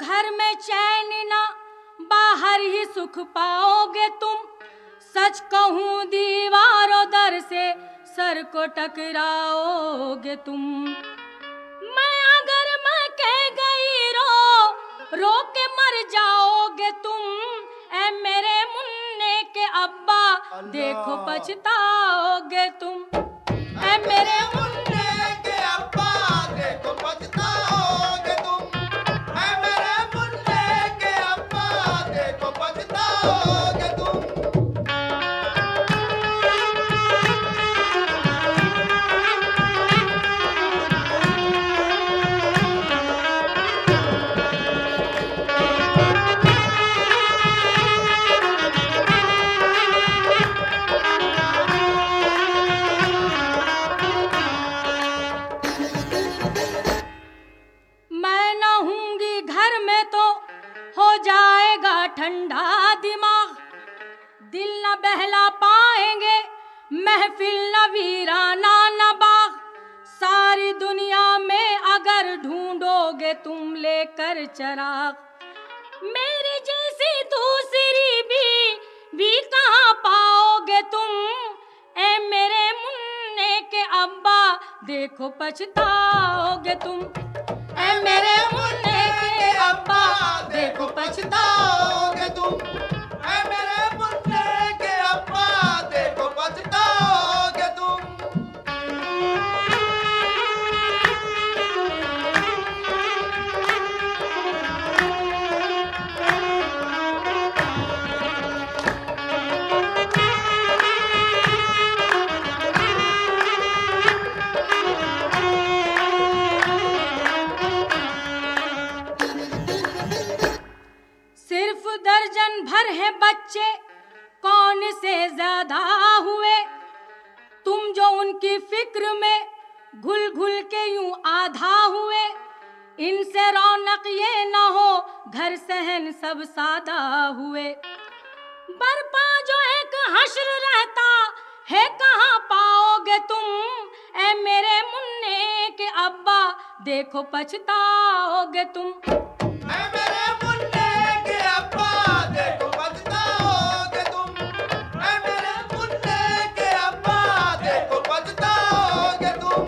घर में चैन ना, बाहर ही सुख पाओगे तुम। सच कहूँ दीवारों दर से सर को टकराओगे तुम। मैं अगर मैं कह गई रो के मर जाओगे तुम। ऐ मेरे मुन्ने के अब्बा देखो पछताओगे तुम। ऐ मेरे मुन्ने के अब्बा देखो पछताओगे तुम। ऐ मेरे मुन्ने के अब्बा देखो पछताओगे तुम। ठंडा दिमाग दिल न बहला पाएंगे, महफिल न वीराना न बाग। सारी दुनिया में अगर ढूंढोगे तुम लेकर चराग, मेरी जैसी दूसरी भी कहाँ पाओगे तुम। ऐ मेरे मुन्ने के अब्बा देखो पछताओगे तुम। ऐ मेरे मुन्ने के अब्बा देखो पछताओगे तुम। ऐ मेरे मुन्ने के अब्बा देखो पछताओगे तुम। दर्जन भर है बच्चे कौन से ज्यादा हुए, तुम जो उनकी फिक्र में घुल घुल के यूं आधा हुए। इनसे रौनक ये न हो घर सहन सब सादा हुए। बरपा जो एक हश्र रहता है कहाँ पाओगे तुम। ऐ मेरे मुन्ने के अब्बा देखो पछताओगे तुम। ऐ मेरे मुन्ने के अब्बा देखो पछताओगे तुम। ऐ मेरे मुन्ने के अब्बा देखो पछताओगे तुम।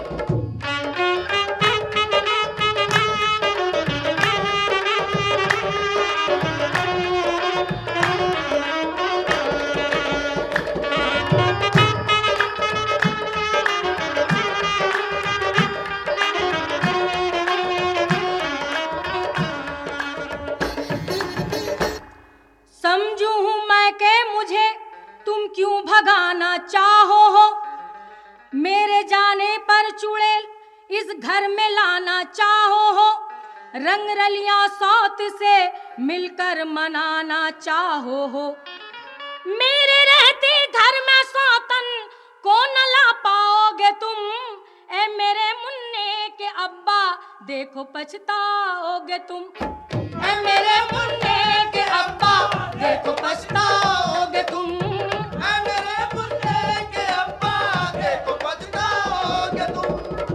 समझू हूँ मैं के मुझे तुम क्यों भगाना चाहो हो। मेरे जाने पर चुड़ैल इस घर में लाना चाहो हो। रंग रलियां सौत से मिलकर मनाना चाहो हो। मेरे रहते घर में सौतन को न ला पाओगे तुम। ऐ मेरे मुन्ने के अब्बा देखो पछताओगे तुम। ऐ मेरे मुन्ने के अब्बा देखो पछताओगे तुम। ऐ मेरे मुन्ने के अब्बा देखो पछताओगे तुम।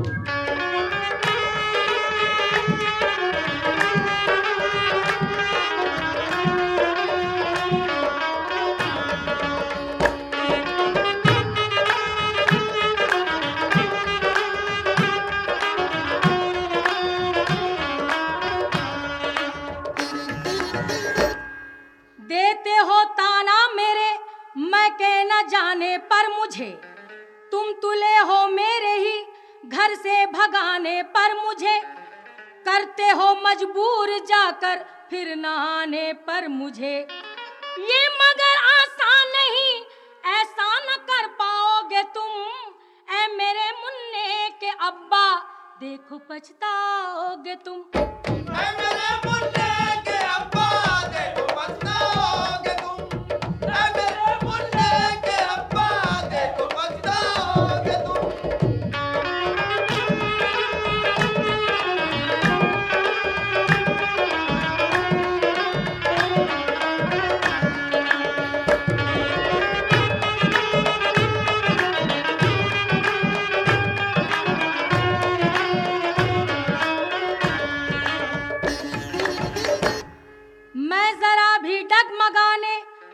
देते हो ताना मेरे मैं के न जाने पर मुझे, तुम तुले हो मेरे ही घर से भगाने पर मुझे। करते हो मजबूर जाकर फिर न आने पर मुझे। ये मगर आसान नहीं ऐसा न कर पाओगे तुम। ऐ मेरे मुन्ने के अब्बा देखो पछताओगे तुम। ऐ मेरे मुन्ने के अब्बा देखो पछताओगे तुम। ऐ मेरे मुन्ने के अब्बा देखो पछताओगे तुम।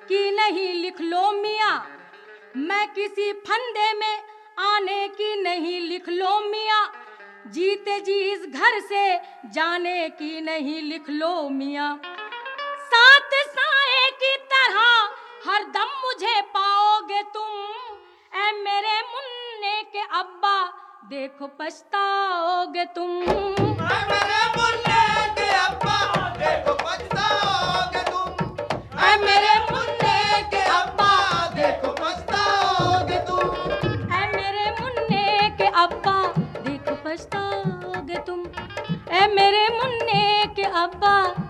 की नहीं लिख लो मियाँ, मैं किसी फंदे में आने की नहीं लिख लो मियाँ, जीते जी इस घर से जाने की नहीं लिख लो मियाँ। साथ साए की तरह हर दम मुझे पाओगे तुम, ऐ मेरे मुन्ने के अब्बा देखो पछताओगे तुम। ऐ मेरे मुन्ने के अब्बा देखो पछताओगे तुम, ऐ मेरे मुन्ने के अब्बा देखो पछताओगे तुम, ऐ मेरे मुन्ने के अब्बा देखो पछताओगे तुम, ऐ मेरे मुन्ने के अब्बा